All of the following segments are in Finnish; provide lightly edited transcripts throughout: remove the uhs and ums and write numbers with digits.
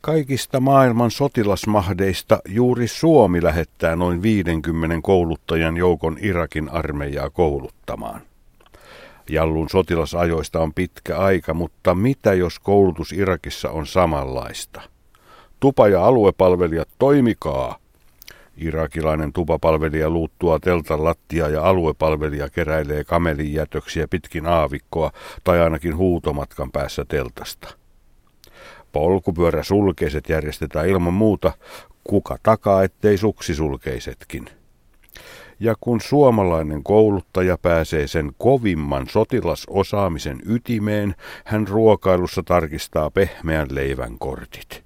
Kaikista maailman sotilasmahdeista juuri Suomi lähettää noin 50 kouluttajan joukon Irakin armeijaa kouluttamaan. Jallun sotilasajoista on pitkä aika, mutta mitä jos koulutus Irakissa on samanlaista? Tupa- ja aluepalvelijat, toimikaa! Irakilainen tupapalvelija luuttua teltan lattiaa ja aluepalvelija keräilee kamelin jätöksiä pitkin aavikkoa tai ainakin huutomatkan päässä teltasta. Polkupyöräsulkeiset järjestetään ilman muuta, kuka takaa ettei suksisulkeisetkin. Ja kun suomalainen kouluttaja pääsee sen kovimman sotilasosaamisen ytimeen, hän ruokailussa tarkistaa pehmeän leivän kortit.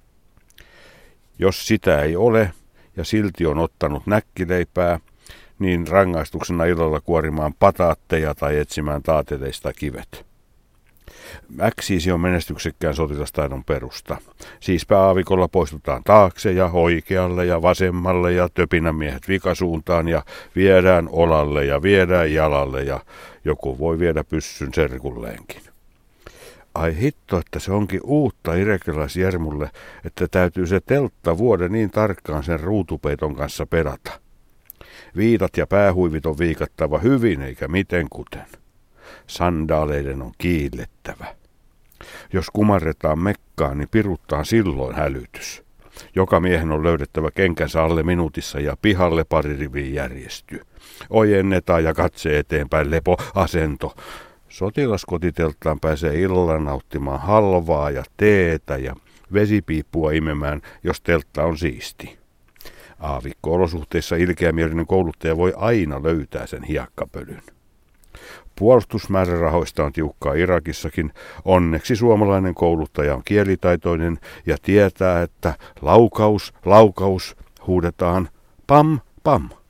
Jos sitä ei ole ja silti on ottanut näkkileipää, niin rangaistuksena illalla kuorimaan pataatteja tai etsimään taateleista kivet. Äksiisi on menestyksekkään sotilastaidon perusta. Siispä aavikolla poistutaan taakse ja oikealle ja vasemmalle ja töpinämiehet vikasuuntaan ja viedään olalle ja viedään jalalle ja joku voi viedä pyssyn serkulleenkin. Ai hitto, että se onkin uutta irakilaisjärmulle, että täytyy se teltta vuoden niin tarkkaan sen ruutupeiton kanssa perata. Viitat ja päähuivit on viikattava hyvin eikä miten kuten. Sandaaleiden on kiillettävä. Jos kumarretaan mekkaan, niin piruttaa silloin hälytys. Joka miehen on löydettävä kenkänsä alle minuutissa ja pihalle pari riviin järjestyy. Ojennetaan ja katse eteenpäin, lepo, asento. Sotilaskotitelttaan pääsee illalla nauttimaan halvaa ja teetä ja vesipiippua imemään, jos teltta on siisti. Aavikko-olosuhteissa ilkeämielinen kouluttaja voi aina löytää sen hiekkapölyn. Puolustusmäärärahoista on tiukkaa Irakissakin. Onneksi suomalainen kouluttaja on kielitaitoinen ja tietää, että laukaus, huudetaan pam, pam.